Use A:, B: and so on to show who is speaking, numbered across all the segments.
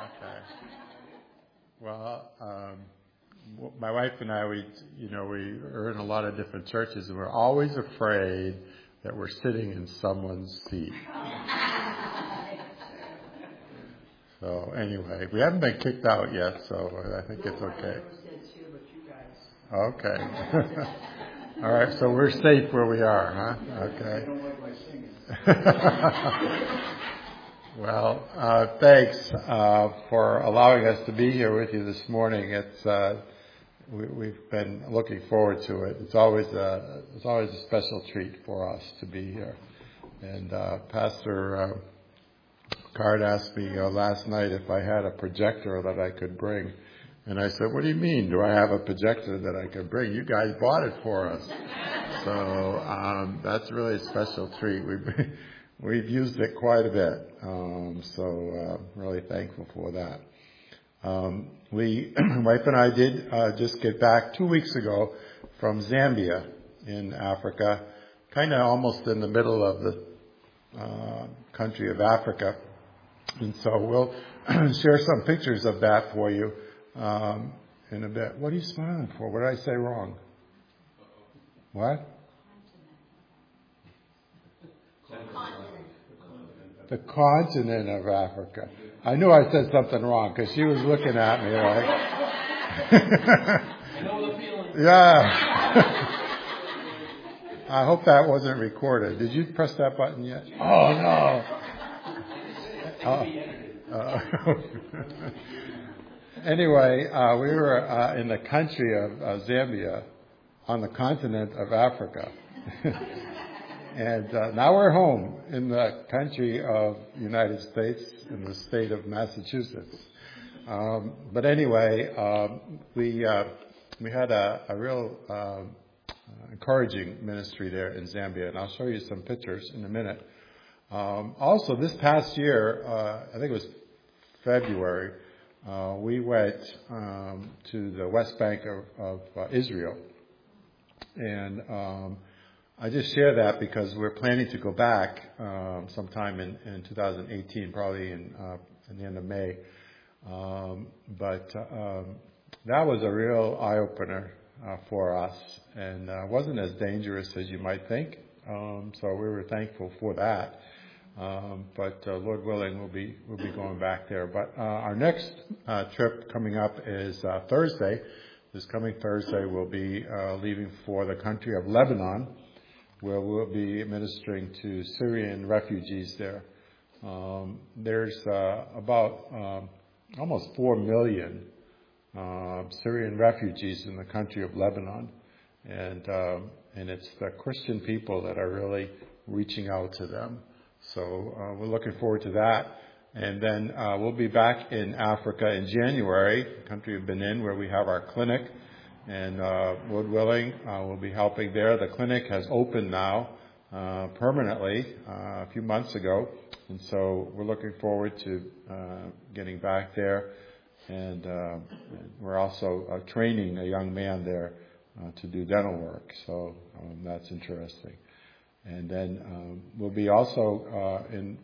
A: Okay. Well, my wife and I, we are in a lot of different churches, and we're always afraid that we're sitting in someone's seat. So anyway, we haven't been kicked out yet, so I think it's okay. Okay. All right, so we're safe where we are, huh? Okay.
B: I don't like my singing.
A: Well, thanks for allowing us to be here with you this morning. We've been looking forward to it. It's always a special treat for us to be here. And Pastor Card asked me last night if I had a projector that I could bring. And I said, what do you mean? Do I have a projector that I could bring? You guys bought it for us. So that's really a special treat. We've used it quite a bit. So really thankful for that. My wife and I did just get back 2 weeks ago from Zambia in Africa, kind of almost in the middle of the country of Africa. And so we'll share some pictures of that for you in a bit. What are you smiling for? What did I say wrong? What? The continent of Africa. I knew I said something wrong because she was looking at me like.
B: I know the feeling.
A: Yeah. I hope that wasn't recorded. Did you press that button yet? Oh no. Anyway, we were in the country of Zambia, on the continent of Africa. And now we're home in the country of United States, in the state of Massachusetts. But anyway, we had a real encouraging ministry there in Zambia, and I'll show you some pictures in a minute. Also, this past year, I think it was February, we went to the West Bank of Israel. And I just share that because we're planning to go back sometime in 2018, probably in the end of May. But that was a real eye-opener for us, and wasn't as dangerous as you might think. So we were thankful for that. But Lord willing, we'll be going back there. But our next trip coming up is Thursday. This coming Thursday, we'll be leaving for the country of Lebanon, where we'll be ministering to Syrian refugees there. There's about almost 4 million Syrian refugees in the country of Lebanon, and it's the Christian people that are really reaching out to them. So we're looking forward to that. And then we'll be back in Africa in January, the country of Benin, where we have our clinic. And Lord willing, we'll be helping there. The clinic has opened now permanently a few months ago. And so we're looking forward to getting back there. And we're also training a young man there to do dental work. So that's interesting. And then we'll be also in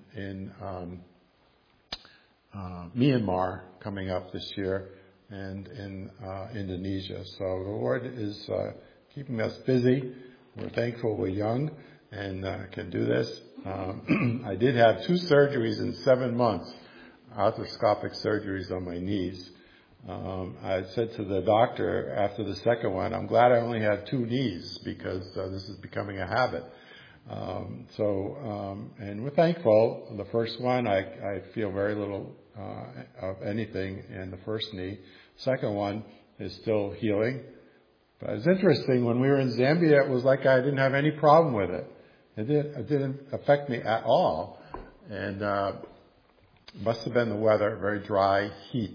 A: Myanmar coming up this year, and in Indonesia. So the Lord is keeping us busy. We're thankful we're young and can do this. I did have 2 surgeries in 7 months, arthroscopic surgeries on my knees. I said to the doctor after the second one, I'm glad I only had 2 knees because this is becoming a habit. And we're thankful. The first one, I feel very little of anything in the first knee. Second one is still healing. But it's interesting, when we were in Zambia, it was like I didn't have any problem with it. It didn't affect me at all. And must have been the weather, very dry heat.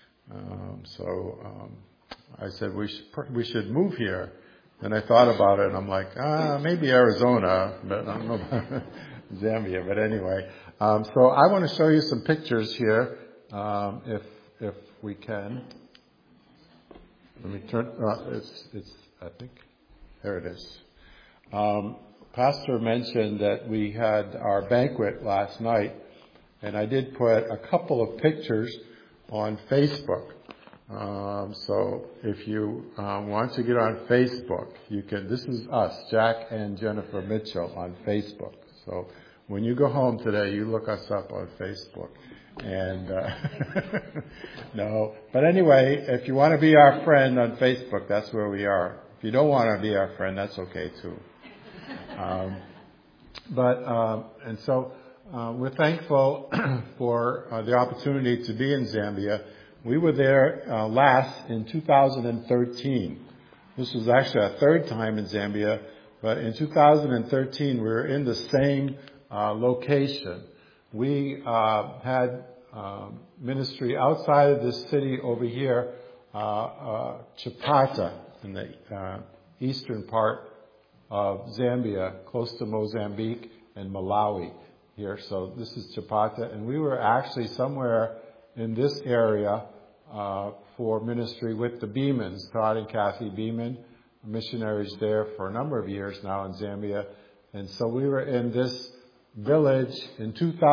A: I said we should move here. And I thought about it, and I'm like, maybe Arizona, but I don't know about Zambia. But anyway, so I want to show you some pictures here, if we can. Let me turn. It's. I think there it is. Pastor mentioned that we had our banquet last night, and I did put a couple of pictures on Facebook. So if you want to get on Facebook, you can. This is us, Jack and Jennifer Mitchell, on Facebook. So when you go home today, you look us up on Facebook. And no, but anyway, if you want to be our friend on Facebook, that's where we are. If you don't want to be our friend, that's okay too. And so we're thankful for the opportunity to be in Zambia. We were there last in 2013. This was actually our third time in Zambia, but in 2013 we were in the same location. We had ministry outside of this city over here, Chipata, in the eastern part of Zambia, close to Mozambique and Malawi here. So this is Chipata, and we were actually somewhere in this area for ministry with the Beemans, Todd and Kathy Beeman, missionaries there for a number of years now in Zambia. And so we were in this village in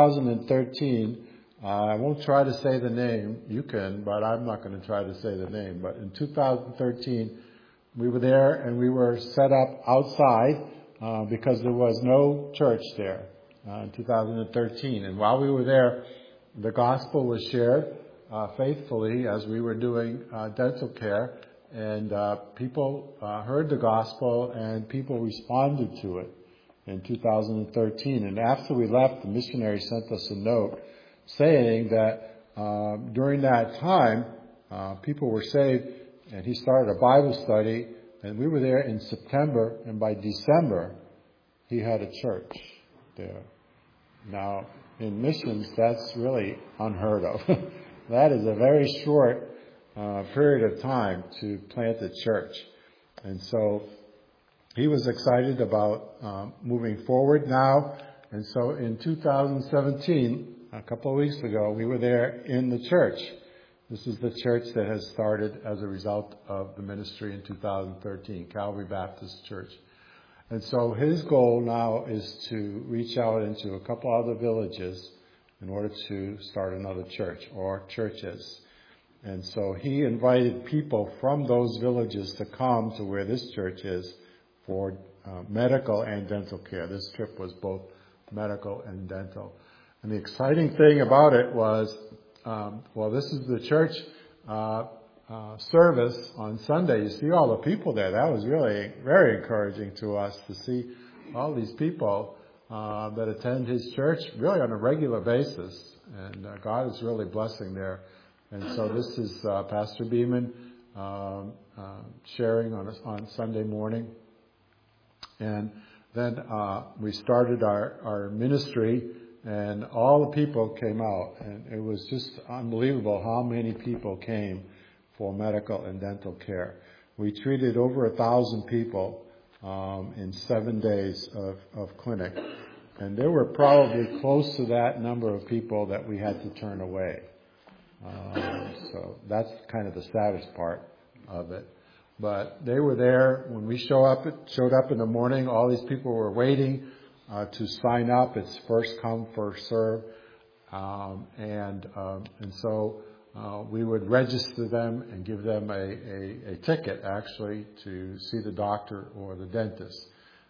A: 2013. I won't try to say the name. You can, but I'm not going to try to say the name. But in 2013, we were there and we were set up outside because there was no church there in 2013. And while we were there, the gospel was shared faithfully as we were doing dental care. And people heard the gospel and people responded to it in 2013. And after we left, the missionary sent us a note saying that during that time, people were saved, and he started a Bible study, and we were there in September, and by December, he had a church there. Now, in missions, that's really unheard of. That is a very short period of time to plant a church. And so he was excited about moving forward now. And so in 2017, a couple of weeks ago, we were there in the church. This is the church that has started as a result of the ministry in 2013, Calvary Baptist Church. And so his goal now is to reach out into a couple other villages in order to start another church or churches. And so he invited people from those villages to come to where this church is for medical and dental care. This trip was both medical and dental. And the exciting thing about it was, this is the church service on Sunday. You see all the people there. That was really very encouraging to us to see all these people that attend his church really on a regular basis. And God is really blessing there. And so this is Pastor Beeman sharing on Sunday morning. And then we started our ministry, and all the people came out. And it was just unbelievable how many people came for medical and dental care. We treated over 1,000 people in 7 days of clinic. And there were probably close to that number of people that we had to turn away. So that's kind of the saddest part of it. But they were there when we showed up in the morning. All these people were waiting to sign up. It's first come, first serve. And so we would register them and give them a ticket, actually, to see the doctor or the dentist.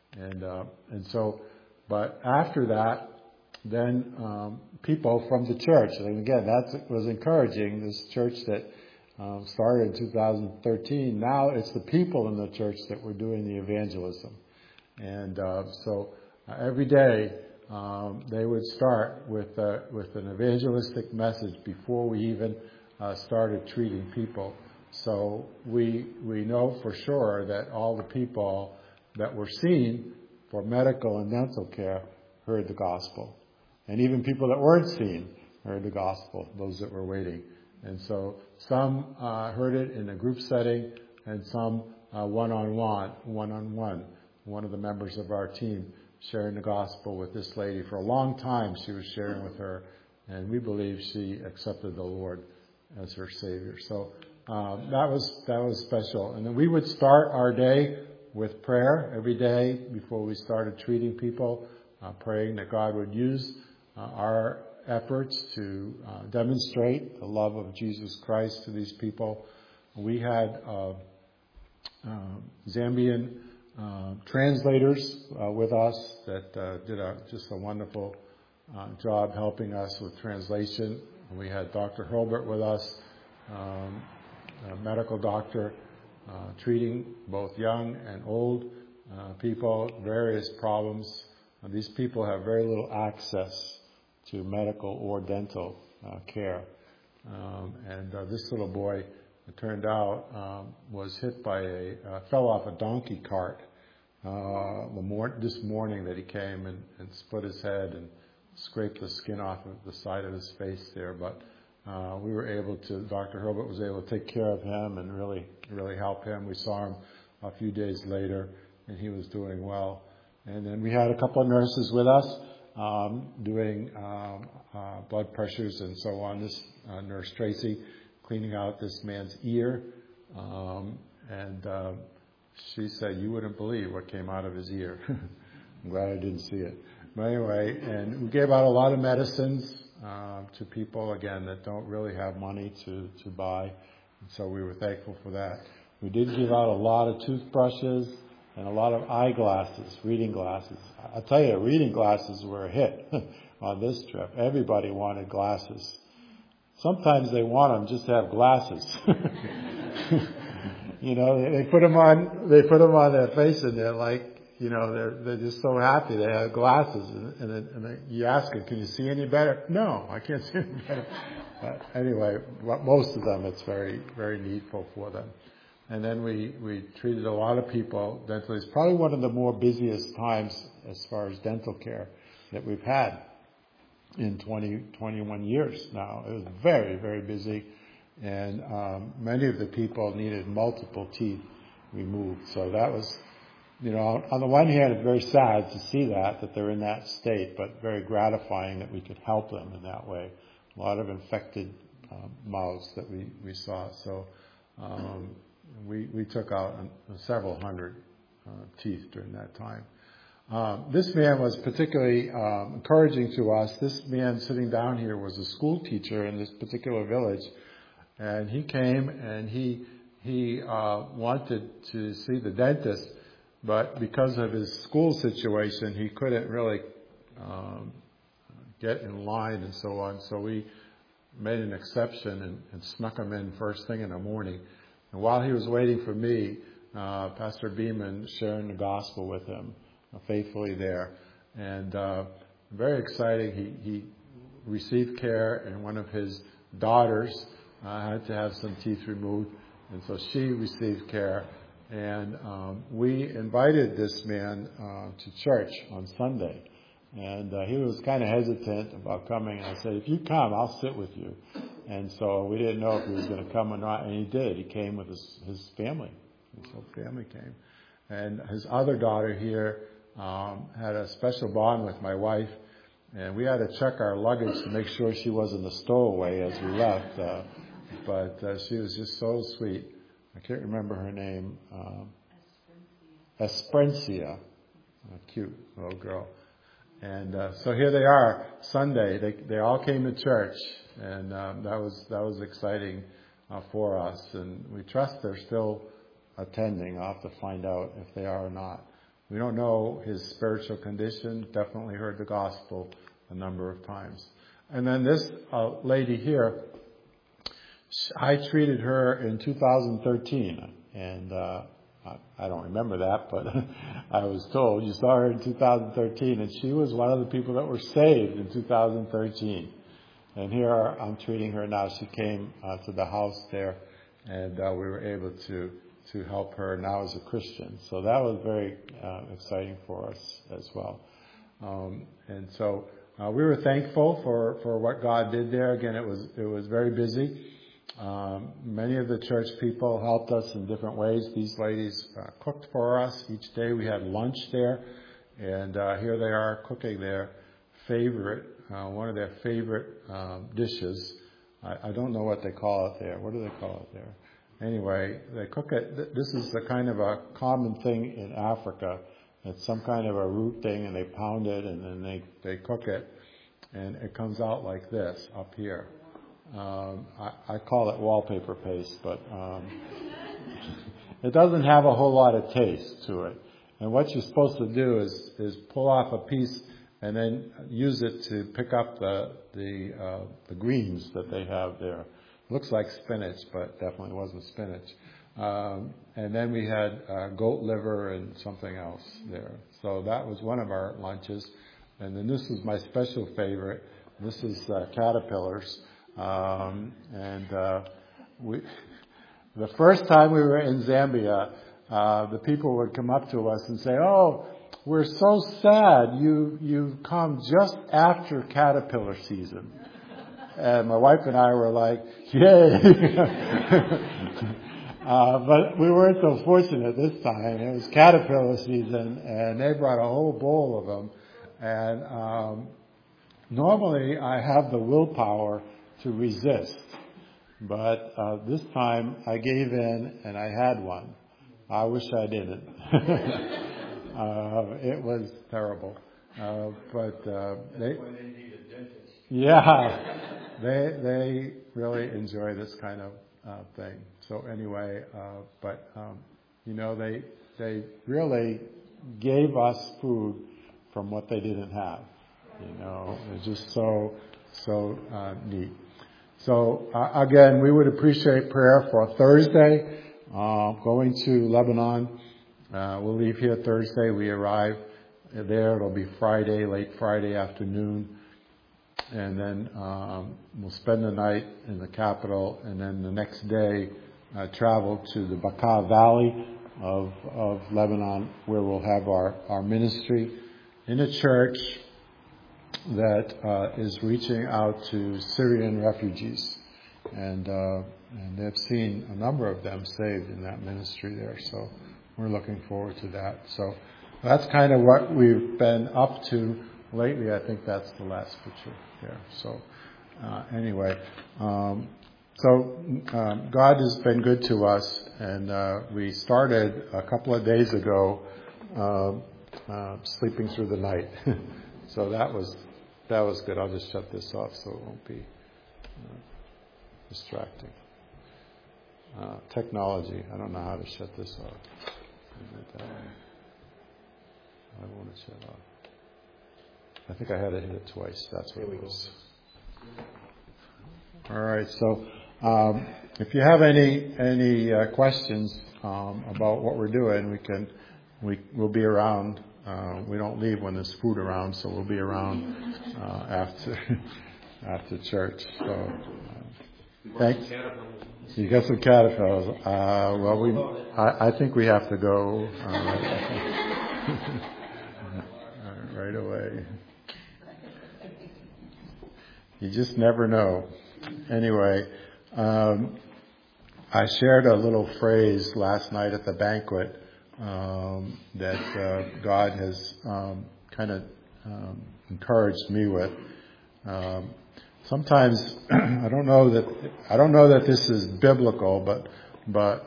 A: But after that, then people from the church, and again, that was encouraging, this church that started in 2013, now it's the people in the church that were doing the evangelism. And so every day they would start with an evangelistic message before we even started treating people. So we know for sure that all the people that were seen for medical and dental care heard the gospel. And even people that weren't seen heard the gospel, those that were waiting. And so some heard it in a group setting, and some one-on-one. One of the members of our team sharing the gospel with this lady. For a long time she was sharing with her, and we believe she accepted the Lord as her Savior. So that was special. And then we would start our day with prayer every day before we started treating people, praying that God would use our efforts to demonstrate the love of Jesus Christ to these people. We had Zambian translators with us that did just a wonderful job helping us with translation. We had Dr. Hurlbert with us, a medical doctor, treating both young and old people, various problems. These people have very little access to medical or dental care. And this little boy, it turned out, was hit by fell off a donkey cart this morning that he came and split his head and scraped the skin off of the side of his face there. But we were able to, Dr. Herbert was able to take care of him and really help him. We saw him a few days later, and he was doing well. And then we had a couple of nurses with us doing blood pressures and so on. This nurse Tracy cleaning out this man's ear, and she said, "You wouldn't believe what came out of his ear." I'm glad I didn't see it. But anyway, and we gave out a lot of medicines to people, again, that don't really have money to buy. And so we were thankful for that. We did give out a lot of toothbrushes and a lot of eyeglasses, reading glasses. I'll tell you, reading glasses were a hit on this trip. Everybody wanted glasses. Sometimes they want them just to have glasses. You know, they put them on their face, and they're like, you know, they're just so happy they have glasses. And you ask them, "Can you see any better?" "No, I can't see any better." But anyway, most of them, it's very, very needful for them. And then we treated a lot of people dentally. It's probably one of the more busiest times as far as dental care that we've had in 21 years now. It was very, very busy. And many of the people needed multiple teeth removed. So that was, you know, on the one hand, it's very sad to see that they're in that state, but very gratifying that we could help them in that way. A lot of infected mouths that we saw. So we took out several hundred teeth during that time. This man was particularly encouraging to us. This man sitting down here was a school teacher in this particular village. And he came and he wanted to see the dentist, but because of his school situation, he couldn't really get in line and so on. So we made an exception and snuck him in first thing in the morning. And while he was waiting for me, Pastor Beeman sharing the gospel with him, faithfully there. And very exciting, he received care, and one of his daughters had to have some teeth removed, and so she received care. And we invited this man to church on Sunday, and he was kind of hesitant about coming. And I said, "If you come, I'll sit with you." And so we didn't know if he was going to come or not, and he did. He came with his family. His whole family came. And his other daughter here had a special bond with my wife, and we had to check our luggage to make sure she wasn't a stowaway as we left. But she was just so sweet. I can't remember her name. Esperencia. A cute little girl. And so here they are, Sunday. They all came to church, and that was exciting for us. And we trust they're still attending. I'll have to find out if they are or not. We don't know his spiritual condition. Definitely heard the gospel a number of times. And then this lady here, I treated her in 2013, and I don't remember that, but I was told you saw her in 2013, and she was one of the people that were saved in 2013. And here I'm treating her now. She came to the house there, and we were able to help her now as a Christian. So that was very exciting for us as well. And so we were thankful for what God did there. Again, it was very busy. Many of the church people helped us in different ways. These ladies cooked for us each day. We had lunch there, and here they are cooking their favorite, one of their favorite dishes. I don't know what they call it there. What do they call it there? Anyway, they cook it. This is the kind of a common thing in Africa. It's some kind of a root thing, and they pound it, and then they cook it. and it comes out like this up here. I call it wallpaper paste, but it doesn't have a whole lot of taste to it. And what you're supposed to do is pull off a piece and then use it to pick up the greens that they have there. Looks like spinach, but definitely wasn't spinach. And then we had goat liver and something else there. So that was one of our lunches. And then this was my special favorite. This is caterpillars. The first time we were in Zambia, the people would come up to us and say, "Oh, we're so sad you come just after caterpillar season." And my wife and I were like, "Yay!" But we weren't so fortunate this time. It was caterpillar season, and they brought a whole bowl of them. And normally I have the willpower to resist, but this time I gave in and I had one. I wish I didn't. It was terrible. But they need a dentist. Yeah, they really enjoy this kind of thing. So anyway, they really gave us food from what they didn't have. It's just so neat. So again, we would appreciate prayer for Thursday. Going to Lebanon. We'll leave here Thursday. We arrive there. It'll be Friday, late Friday afternoon. And then we'll spend the night in the capital. And then the next day, travel to the Bekaa Valley of Lebanon, where we'll have our ministry in a church that is reaching out to Syrian refugees. And they've seen a number of them saved in that ministry there. So we're looking forward to that. So that's kind of what we've been up to lately. I think that's the last picture there. So anyway, God has been good to us. And we started a couple of days ago sleeping through the night. So that was good. I'll just shut this off so it won't be distracting. Technology. I don't know how to shut this off. I want to shut off. I think I had to hit it twice. That's what it was. All right. So if you have any questions about what we're doing, we'll be around. We don't leave when there's food around, so we'll be around after church. So thanks. You got some caterpillars. I think we have to go right away. You just never know. Anyway, I shared a little phrase last night at the banquet that God has kind of encouraged me with. Sometimes I don't know that this is biblical, but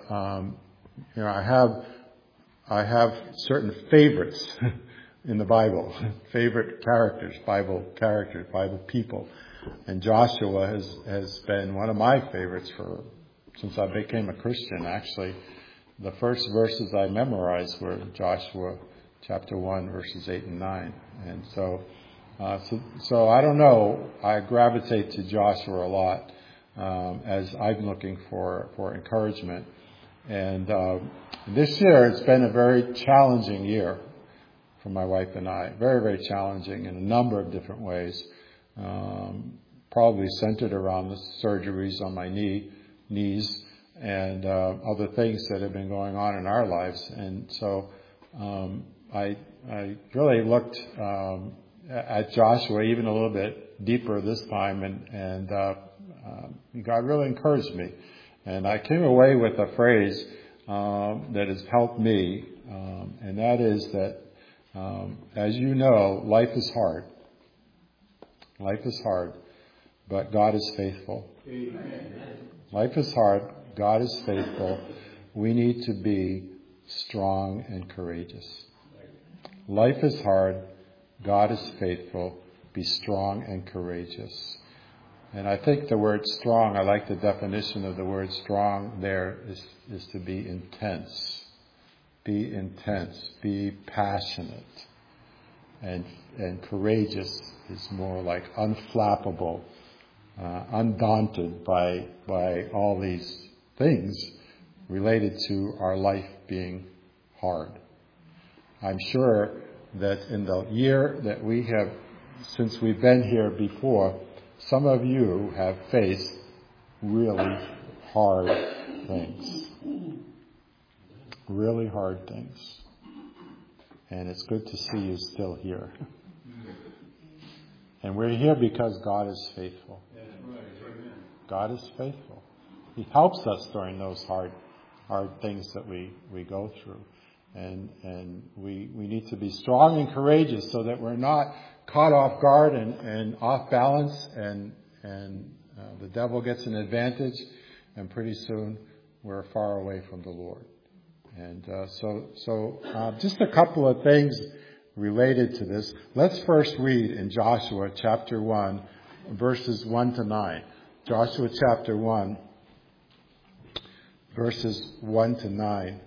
A: I have certain favorites in the Bible, favorite characters, Bible people, and Joshua has been one of my favorites since I became a Christian. Actually, the first verses I memorized were Joshua chapter 1, verses 8 and 9, and so I don't know. I gravitate to Joshua a lot as I'm looking for encouragement. And this year it's been a very challenging year for my wife and I. Very, very challenging in a number of different ways. Probably centered around the surgeries on my knees and other things that have been going on in our lives. And so I really looked at Joshua even a little bit deeper this time, and God really encouraged me. And I came away with a phrase that has helped me, and that is that, as you know, life is hard. Life is hard, but God is faithful. Amen. Life is hard. God is faithful. We need to be strong and courageous. Life is hard. God is faithful. be strong and courageous. And I think the word strong, I like the definition of the word strong there is to be intense. Be intense. Be passionate. And courageous is more like unflappable, undaunted by all these things related to our life being hard. I'm sure that in the year that we have, since we've been here before, some of you have faced really hard things. Really hard things. And it's good to see you still here. And we're here because God is faithful. God is faithful. He helps us during those hard things that we go through. And we need to be strong and courageous so that we're not caught off guard and off balance and the devil gets an advantage and pretty soon we're far away from the Lord. And so just a couple of things related to this. Let's first read in Joshua chapter 1, verses 1 to 9. Joshua chapter 1, verses 1 to 9.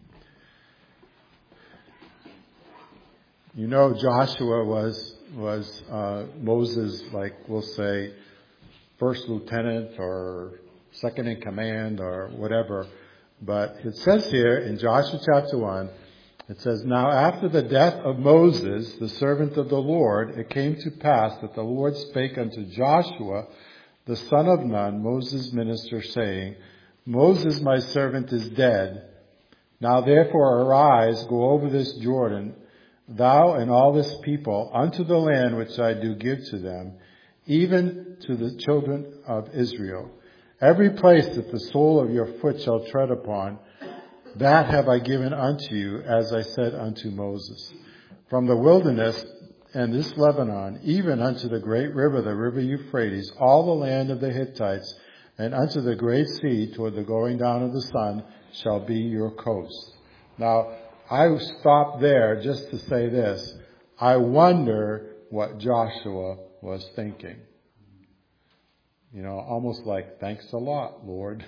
A: You know, Joshua was Moses, like we'll say, first lieutenant or second in command or whatever. But it says here in Joshua chapter 1, it says, "Now after the death of Moses, the servant of the Lord, it came to pass that the Lord spake unto Joshua, the son of Nun, Moses' minister, saying, Moses my servant is dead. Now therefore arise, go over this Jordan, thou and all this people, unto the land which I do give to them, even to the children of Israel. Every place that the sole of your foot shall tread upon, that have I given unto you, as I said unto Moses. From the wilderness and this Lebanon, even unto the great river, the river Euphrates, all the land of the Hittites, and unto the great sea toward the going down of the sun, shall be your coast." Now, I stopped there just to say this. I wonder what Joshua was thinking. You know, almost like, thanks a lot, Lord.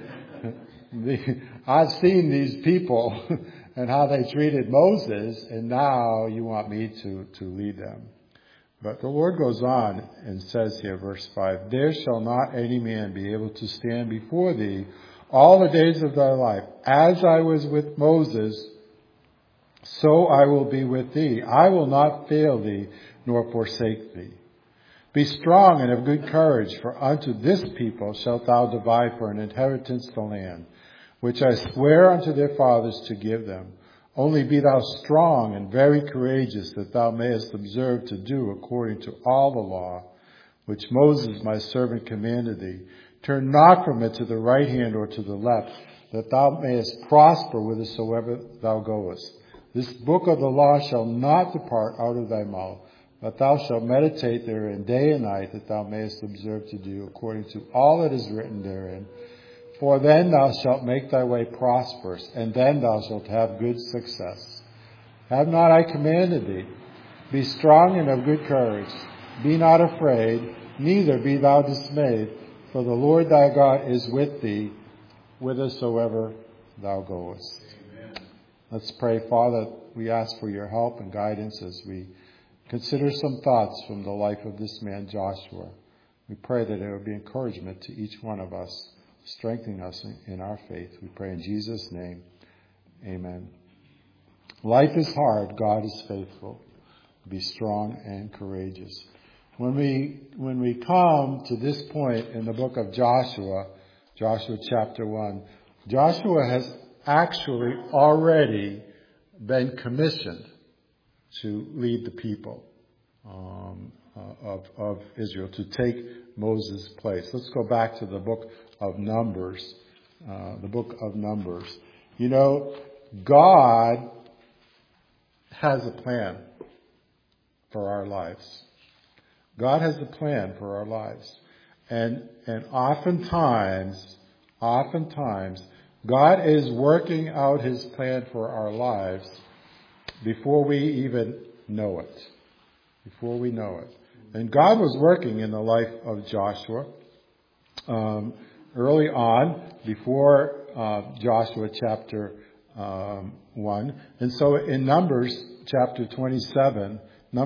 A: I've seen these people and how they treated Moses, and now you want me to lead them. But the Lord goes on and says here, verse 5, "There shall not any man be able to stand before thee all the days of thy life. As I was with Moses, so I will be with thee. I will not fail thee, nor forsake thee. Be strong and of good courage, for unto this people shalt thou divide for an inheritance the land, which I swear unto their fathers to give them. Only be thou strong and very courageous, that thou mayest observe to do according to all the law, which Moses my servant commanded thee. Turn not from it to the right hand or to the left, that thou mayest prosper whithersoever thou goest. This book of the law shall not depart out of thy mouth, but thou shalt meditate therein day and night, that thou mayest observe to do according to all that is written therein. For then thou shalt make thy way prosperous, and then thou shalt have good success. Have not I commanded thee? Be strong and of good courage. Be not afraid, neither be thou dismayed, for the Lord thy God is with thee, whithersoever thou goest." Amen. Let's pray. Father, we ask for your help and guidance as we consider some thoughts from the life of this man Joshua. We pray that it will be encouragement to each one of us, strengthening us in our faith. We pray in Jesus' name. Amen. Life is hard. God is faithful. Be strong and courageous. When we come to this point in the book of Joshua, Joshua chapter 1, Joshua has actually already been commissioned to lead the people of Israel, to take Moses' place. Let's go back to the book of Numbers. The book of Numbers. You know, God has a plan for our lives. God has a plan for our lives. And oftentimes, God is working out his plan for our lives before we even know it. Before we know it. And God was working in the life of Joshua early on, before Joshua chapter 1. And so in Numbers chapter 27,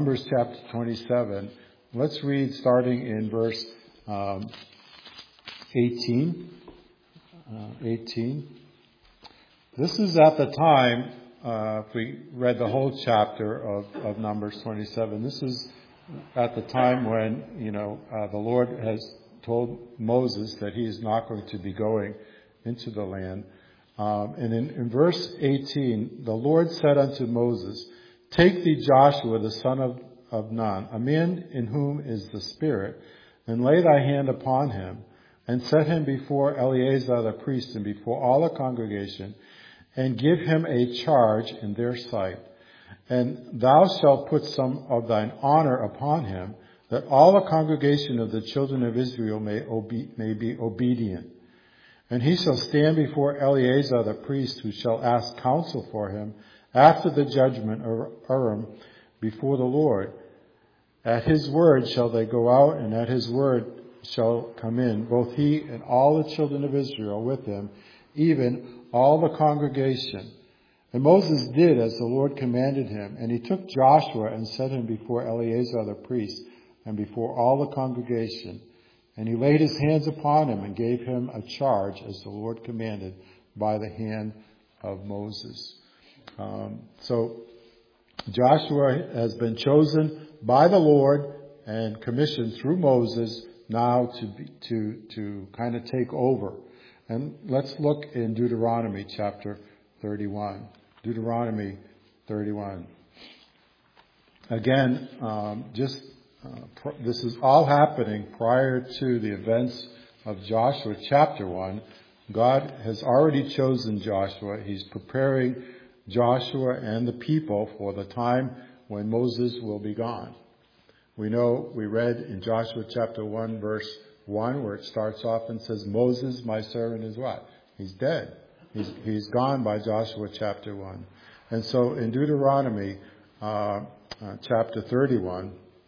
A: let's read starting in verse 18. 18. This is at the time, if we read the whole chapter of Numbers 27, this is at the time when, the Lord has told Moses that he is not going to be going into the land. And in verse 18, the Lord said unto Moses, Take thee Joshua the son of Nun, a man in whom is the Spirit, and lay thy hand upon him, and set him before Eleazar the priest and before all the congregation, and give him a charge in their sight. And thou shalt put some of thine honor upon him, that all the congregation of the children of Israel may be obedient. And he shall stand before Eleazar the priest, who shall ask counsel for him after the judgment of Urim before the Lord. At his word shall they go out, and at his word shall come in, both he and all the children of Israel with him, even all the congregation. And Moses did as the Lord commanded him, and he took Joshua and set him before Eleazar the priest and before all the congregation. And he laid his hands upon him and gave him a charge as the Lord commanded by the hand of Moses. So Joshua has been chosen by the Lord and commissioned through Moses now to kind of take over. And let's look in Deuteronomy chapter 31. Deuteronomy 31. Again, this is all happening prior to the events of Joshua chapter 1. God has already chosen Joshua. He's preparing Joshua and the people for the time when Moses will be gone. We read in Joshua chapter 1 verse 1 where it starts off and says, Moses, my servant, is what? He's dead. He's gone by Joshua chapter 1. And so in Deuteronomy chapter 31,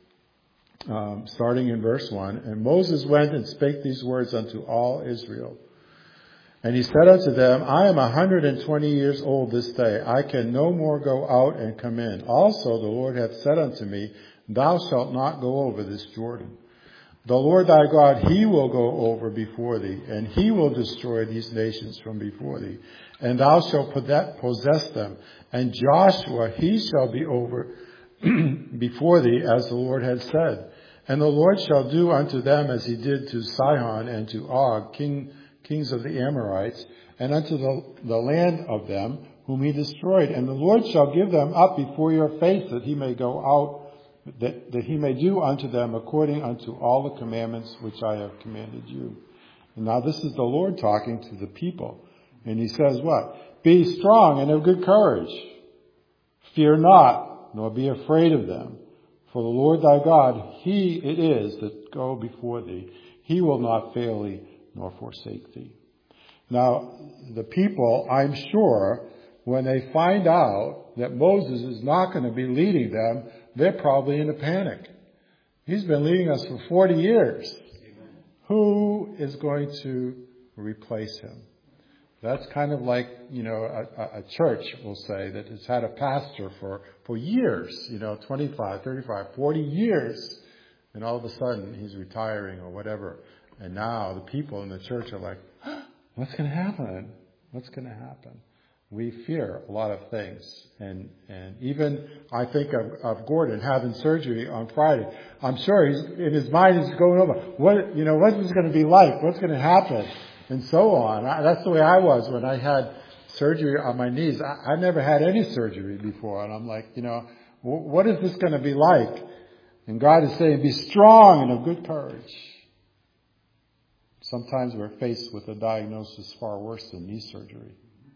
A: starting in verse 1, And Moses went and spake these words unto all Israel. And he said unto them, I am 120 years old this day. I can no more go out and come in. Also the Lord hath said unto me, Thou shalt not go over this Jordan. The Lord thy God, he will go over before thee, and he will destroy these nations from before thee. And thou shalt possess them. And Joshua, he shall be over before thee, as the Lord had said. And the Lord shall do unto them as he did to Sihon and to Og, kings of the Amorites, and unto the land of them whom he destroyed. And the Lord shall give them up before your face, that he may go out, that he may do unto them according unto all the commandments which I have commanded you. And now this is the Lord talking to the people. And he says what? Be strong and of good courage. Fear not, nor be afraid of them. For the Lord thy God, he it is that go before thee. He will not fail thee, nor forsake thee. Now, the people, I'm sure, when they find out that Moses is not going to be leading them, they're probably in a panic. He's been leading us for 40 years. Amen. Who is going to replace him? That's kind of like, a church will say that has had a pastor for years, 25, 35, 40 years. And all of a sudden he's retiring or whatever. And now the people in the church are like, what's going to happen? What's going to happen? We fear a lot of things. And even I think of Gordon having surgery on Friday. I'm sure in his mind he's going over, what's this going to be like? What's going to happen? And so on. That's the way I was when I had surgery on my knees. I never had any surgery before. And I'm like, what is this going to be like? And God is saying, be strong and of good courage. Sometimes we're faced with a diagnosis far worse than knee surgery.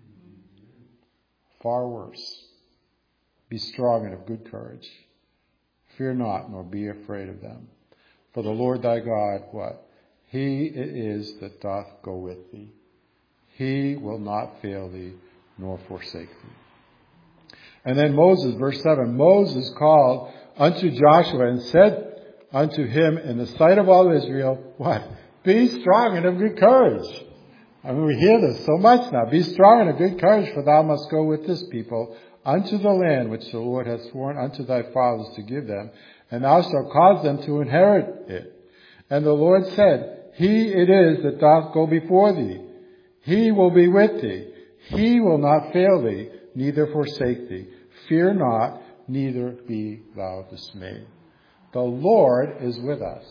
A: Far worse. Be strong and of good courage. Fear not, nor be afraid of them. For the Lord thy God, what? He it is that doth go with thee. He will not fail thee, nor forsake thee. And then Moses, verse 7, Moses called unto Joshua and said unto him in the sight of all Israel, what? Be strong and of good courage. I mean, we hear this so much now. Be strong and of good courage, for thou must go with this people unto the land which the Lord hath sworn unto thy fathers to give them, and thou shalt cause them to inherit it. And the Lord said, He it is that doth go before thee. He will be with thee. He will not fail thee, neither forsake thee. Fear not, neither be thou dismayed. The Lord is with us.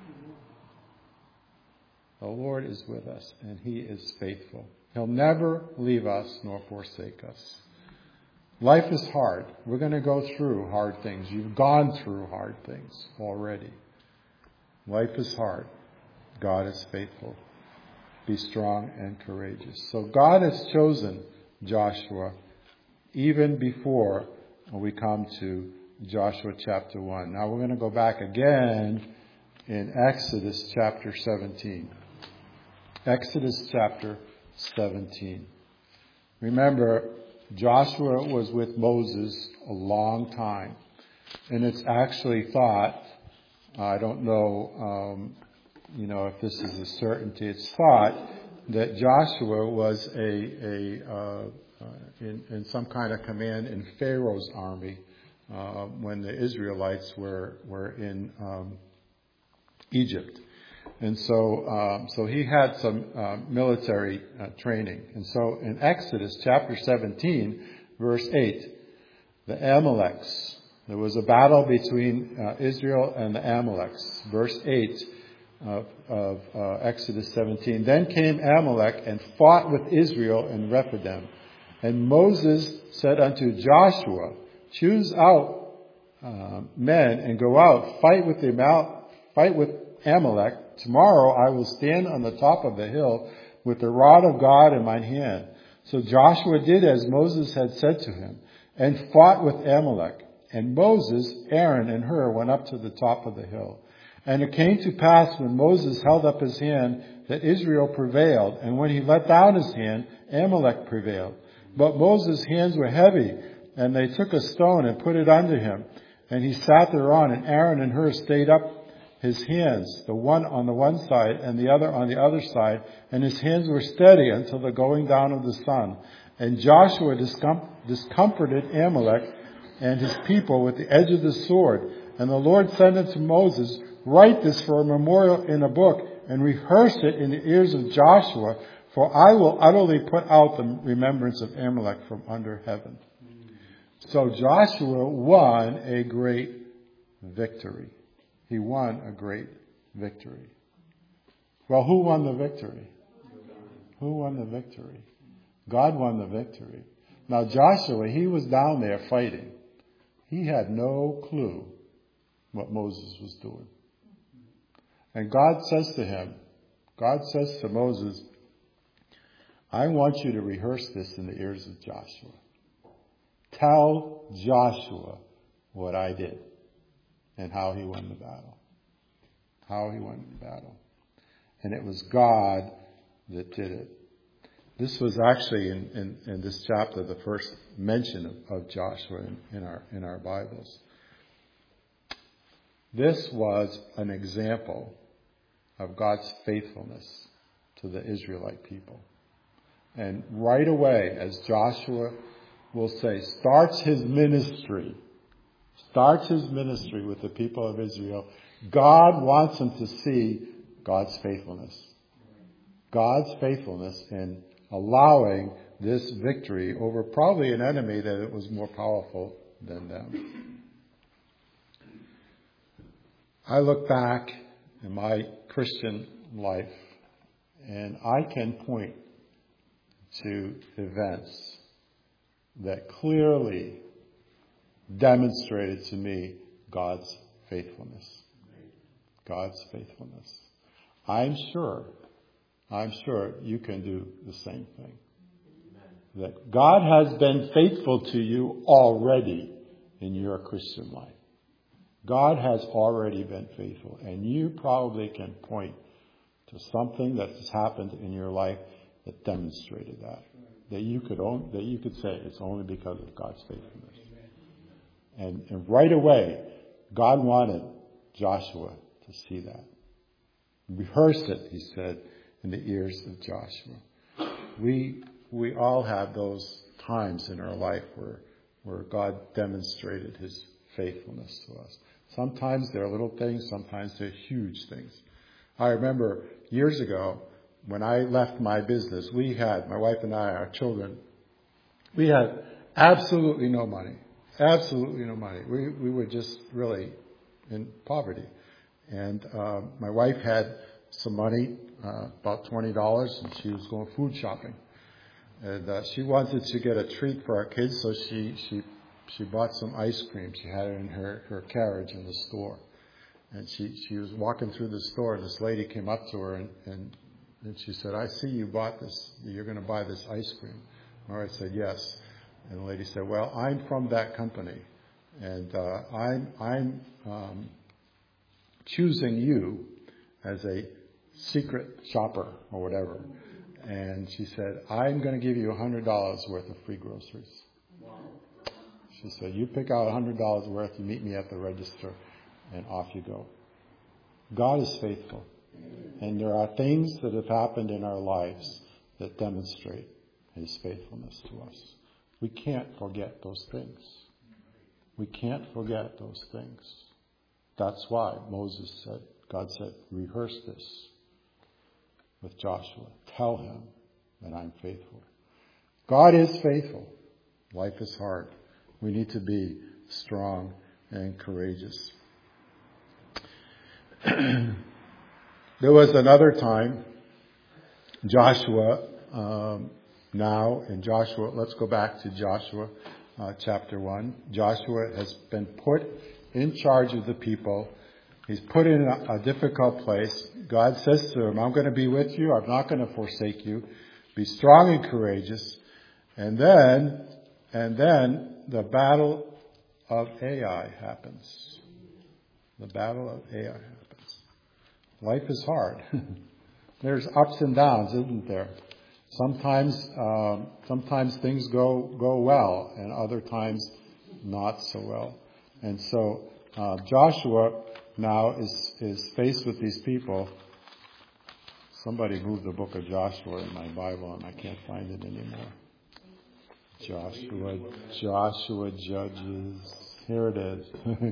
A: The Lord is with us, and He is faithful. He'll never leave us nor forsake us. Life is hard. We're going to go through hard things. You've gone through hard things already. Life is hard. God is faithful. Be strong and courageous. So God has chosen Joshua even before we come to Joshua chapter 1. Now we're going to go back again in Exodus chapter 17. Exodus chapter 17. Remember, Joshua was with Moses a long time. And it's actually thought, I don't know, if this is a certainty, it's thought that Joshua was in some kind of command in Pharaoh's army when the Israelites were in Egypt. And so he had some military training. And so in Exodus chapter 17, verse 8, the Amaleks, there was a battle between Israel and the Amaleks. Verse 8 of Exodus 17. Then came Amalek and fought with Israel in Rephidim. And Moses said unto Joshua, Choose out men and go out, fight with Amalek. Tomorrow I will stand on the top of the hill with the rod of God in mine hand. So Joshua did as Moses had said to him, and fought with Amalek. And Moses, Aaron, and Hur went up to the top of the hill. And it came to pass when Moses held up his hand that Israel prevailed. And when he let down his hand, Amalek prevailed. But Moses' hands were heavy, and they took a stone and put it under him. And he sat thereon, and Aaron and Hur stayed up his hands, the one on the one side and the other on the other side, and his hands were steady until the going down of the sun. And Joshua discomforted Amalek and his people with the edge of the sword. And the Lord said unto Moses, Write this for a memorial in a book, and rehearse it in the ears of Joshua, for I will utterly put out the remembrance of Amalek from under heaven. So Joshua won a great victory. He won a great victory. Well, who won the victory? Who won the victory? God won the victory. Now Joshua, he was down there fighting. He had no clue what Moses was doing. And God says to Moses, I want you to rehearse this in the ears of Joshua. Tell Joshua what I did and how he won the battle. How he won the battle. And it was God that did it. This was actually in this chapter the first mention of Joshua in our Bibles. This was an example of God's faithfulness to the Israelite people. And right away, as Joshua will say, starts his ministry with the people of Israel, God wants them to see God's faithfulness. God's faithfulness in allowing this victory over probably an enemy that was more powerful than them. I look back in my Christian life and I can point to events that clearly demonstrated to me God's faithfulness. God's faithfulness. I'm sure you can do the same thing. That God has been faithful to you already in your Christian life. God has already been faithful, and you probably can point to something that has happened in your life that demonstrated that. That you could say it's only because of God's faithfulness. And right away, God wanted Joshua to see that. Rehearse it, he said, in the ears of Joshua. We all have those times in our life where God demonstrated his faithfulness to us. Sometimes they're little things, sometimes they're huge things. I remember years ago when I left my business, my wife and I, our children, we had absolutely no money. Absolutely no money. We were just really in poverty. And my wife had some money, about $20, and she was going food shopping. And she wanted to get a treat for our kids, so she bought some ice cream. She had it in her carriage in the store. And she was walking through the store, and this lady came up to her, and she said, "I see you bought this. You're going to buy this ice cream." Or I said, "Yes." And the lady said, "Well, I'm from that company, and I'm choosing you as a secret shopper or whatever." And she said, "I'm going to give you $100 worth of free groceries." She said, "You pick out $100 worth, you meet me at the register, and off you go." God is faithful. And there are things that have happened in our lives that demonstrate his faithfulness to us. We can't forget those things. We can't forget those things. That's why God said, rehearse this with Joshua. Tell him that I'm faithful. God is faithful. Life is hard. We need to be strong and courageous. There was another time, Joshua, let's go back to Joshua chapter 1. Joshua has been put in charge of the people. He's put in a difficult place. God says to him, "I'm going to be with you. I'm not going to forsake you. Be strong and courageous." And then the battle of Ai happens. The battle of Ai happens. Life is hard. There's ups and downs, isn't there? Sometimes things go well, and other times not so well. And so Joshua now is faced with these people. Somebody moved the book of Joshua in my Bible, and I can't find it anymore. Joshua, Judges. Here it is.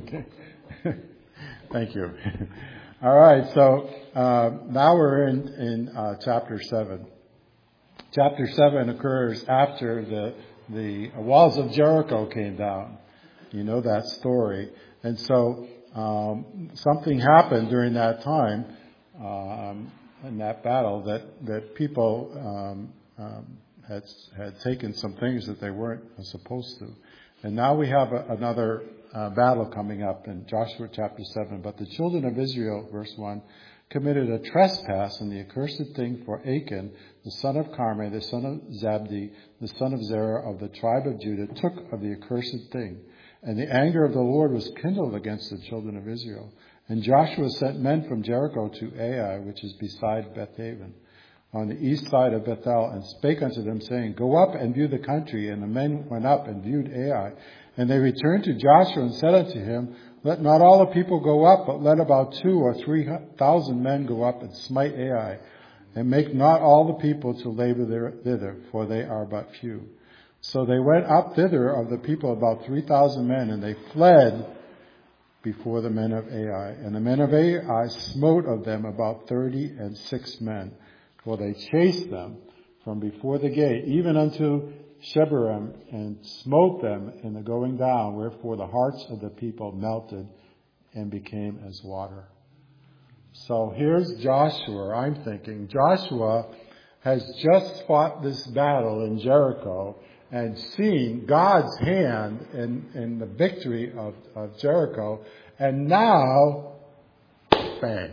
A: Thank you. All right, so now we're in chapter 7. Chapter 7 occurs after the walls of Jericho came down. You know that story. And so something happened during that time in that battle that people had taken some things that they weren't supposed to. And now we have another battle coming up in Joshua chapter 7. "But the children of Israel," verse 1, "committed a trespass in the accursed thing, for Achan, the son of Carmi, the son of Zabdi, the son of Zerah of the tribe of Judah, took of the accursed thing. And the anger of the Lord was kindled against the children of Israel. And Joshua sent men from Jericho to Ai, which is beside Bethaven, on the east side of Bethel, and spake unto them, saying, Go up and view the country. And the men went up and viewed Ai. And they returned to Joshua and said unto him, Let not all the people go up, but let about 2,000 or 3,000 men go up and smite Ai. And make not all the people to labor thither, for they are but few. So they went up thither of the people about 3,000 men, and they fled before the men of Ai. And the men of Ai smote of them about 36 men, for they chased them from before the gate, even unto Shebarim, and smote them in the going down, wherefore the hearts of the people melted and became as water. So here's Joshua. I'm thinking Joshua has just fought this battle in Jericho and seen God's hand in the victory of Jericho, and now, bang,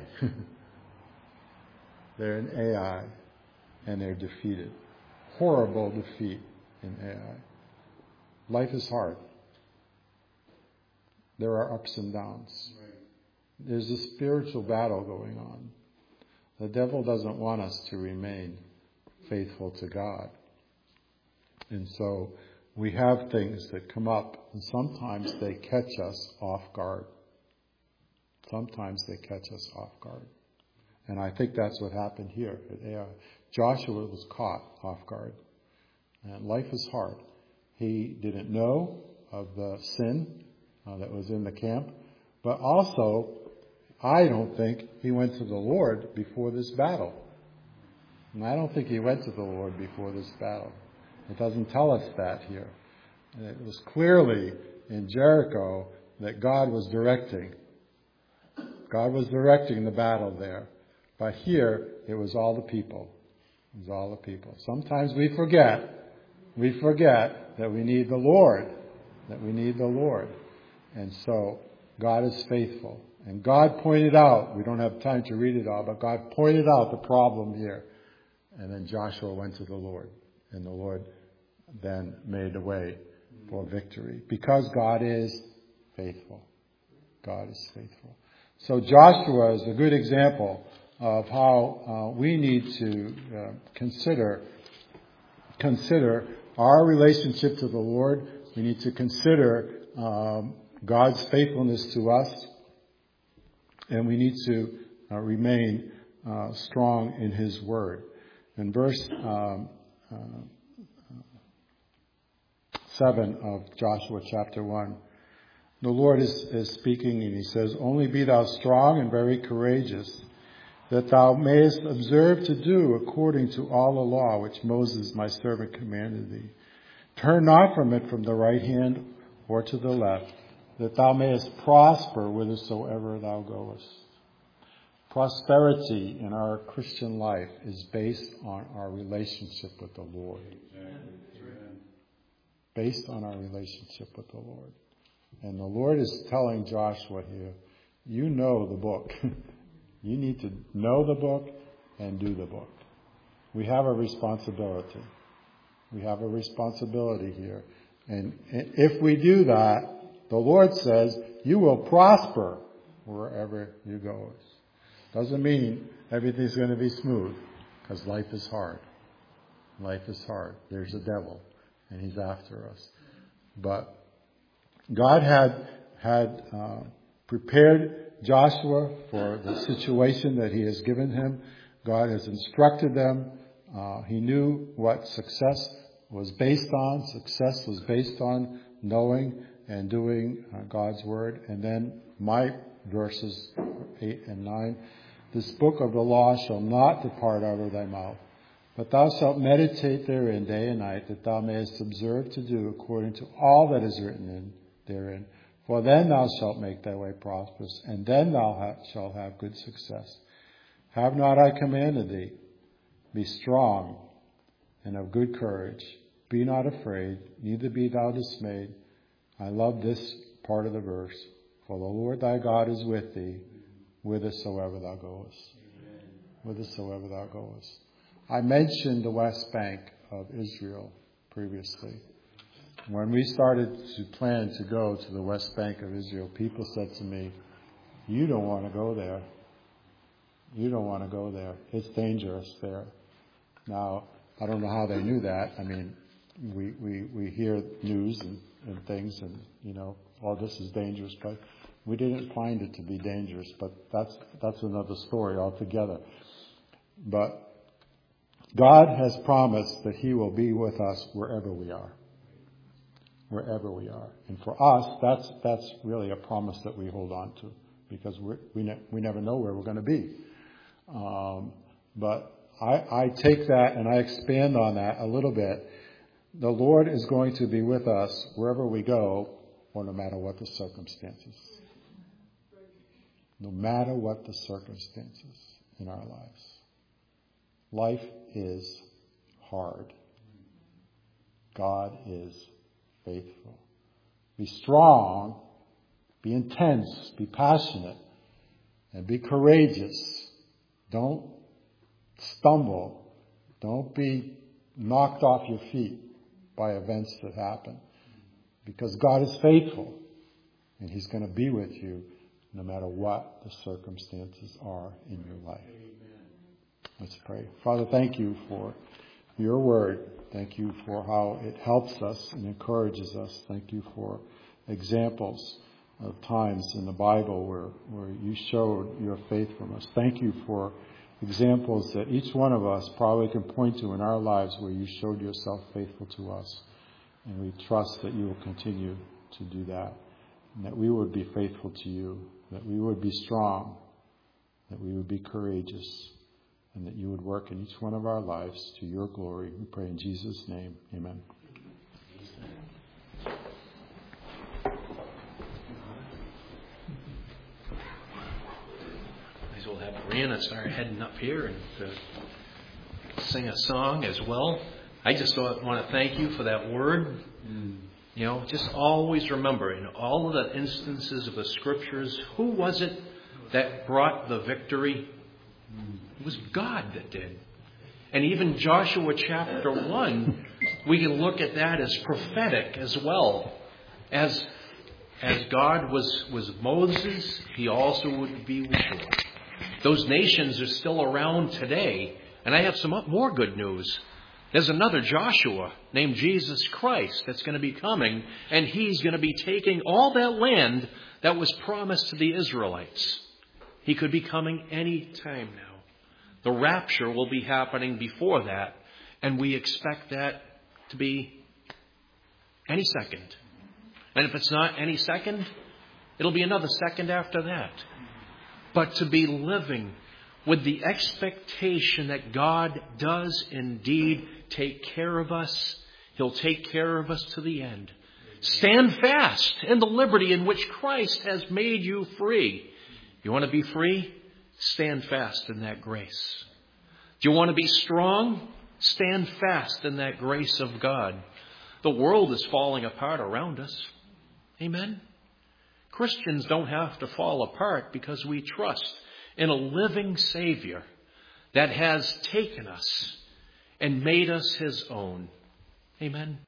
A: they're in Ai and they're defeated. Horrible defeat in Ai. Life is hard. There are ups and downs. There's a spiritual battle going on. The devil doesn't want us to remain faithful to God. And so we have things that come up, and sometimes they catch us off guard. Sometimes they catch us off guard. And I think that's what happened here. Joshua was caught off guard. And life is hard. He didn't know of the sin that was in the camp. But also, I don't think he went to the Lord before this battle. And I don't think he went to the Lord before this battle. It doesn't tell us that here. And it was clearly in Jericho that God was directing. God was directing the battle there. But here, it was all the people. It was all the people. Sometimes we forget that we need the Lord. That we need the Lord. And so, God is faithful. And God pointed out, we don't have time to read it all, but God pointed out the problem here. And then Joshua went to the Lord. And the Lord then made a way for victory. Because God is faithful. God is faithful. So Joshua is a good example of how we need to consider our relationship to the Lord. We need to consider God's faithfulness to us. And we need to remain strong in His Word. In verse 7 of Joshua chapter 1, the Lord is speaking, and He says, "Only be thou strong and very courageous, that thou mayest observe to do according to all the law which Moses my servant commanded thee. Turn not from it from the right hand or to the left, that thou mayest prosper whithersoever thou goest." Prosperity in our Christian life is based on our relationship with the Lord. Based on our relationship with the Lord. And the Lord is telling Joshua here, you know the book. You need to know the book and do the book. We have a responsibility. We have a responsibility here. And if we do that, the Lord says, you will prosper wherever you go. Doesn't mean everything's going to be smooth, because life is hard. Life is hard. There's a devil, and he's after us. But God had prepared Joshua for the situation that He has given him. God has instructed them. He knew what success was based on. Success was based on knowing and doing God's Word. And then my verses 8 and 9. This book of the law shall not depart out of thy mouth, but thou shalt meditate therein day and night, that thou mayest observe to do according to all that is written therein. For then thou shalt make thy way prosperous, and then thou shalt have good success. Have not I commanded thee? Be strong and of good courage. Be not afraid, neither be thou dismayed. I love this part of the verse. For the Lord thy God is with thee, whithersoever thou goest. Whithersoever thou goest. I mentioned the West Bank of Israel previously. When we started to plan to go to the West Bank of Israel, people said to me, you don't want to go there. You don't want to go there. It's dangerous there. Now, I don't know how they knew that. I mean, we hear news and things and, all this is dangerous, but we didn't find it to be dangerous, but that's another story altogether. But God has promised that He will be with us wherever we are. Wherever we are. And for us, that's really a promise that we hold on to, because we never know where we're going to be. But I take that and I expand on that a little bit. The Lord is going to be with us wherever we go, or no matter what the circumstances. No matter what the circumstances in our lives. Life is hard. God is faithful. Be strong, be intense, be passionate, and be courageous. Don't stumble. Don't be knocked off your feet by events that happen. Because God is faithful, and He's going to be with you no matter what the circumstances are in your life. Let's pray. Father, thank you for your word. Thank you for how it helps us and encourages us. Thank you for examples of times in the Bible where you showed your faithfulness. Thank you for examples that each one of us probably can point to in our lives where you showed yourself faithful to us. And we trust that you will continue to do that, and that we would be faithful to you, that we would be strong, that we would be courageous, and that you would work in each one of our lives to your glory. We pray in Jesus' name. Amen.
C: We'll have Brianna start heading up here and sing a song as well. I just want to thank you for that word. You know, just always remember in all of the instances of the scriptures, who was it that brought the victory? It was God that did. And even Joshua chapter 1, we can look at that as prophetic as well. As God was with Moses, he also would be with you. Those nations are still around today. And I have some more good news. There's another Joshua named Jesus Christ that's going to be coming. And he's going to be taking all that land that was promised to the Israelites. He could be coming any time now. The rapture will be happening before that. And we expect that to be any second. And if it's not any second, it'll be another second after that. But to be living with the expectation that God does indeed take care of us. He'll take care of us to the end. Stand fast in the liberty in which Christ has made you free. You want to be free? Stand fast in that grace. Do you want to be strong? Stand fast in that grace of God. The world is falling apart around us. Amen? Christians don't have to fall apart because we trust in a living Savior that has taken us and made us his own. Amen.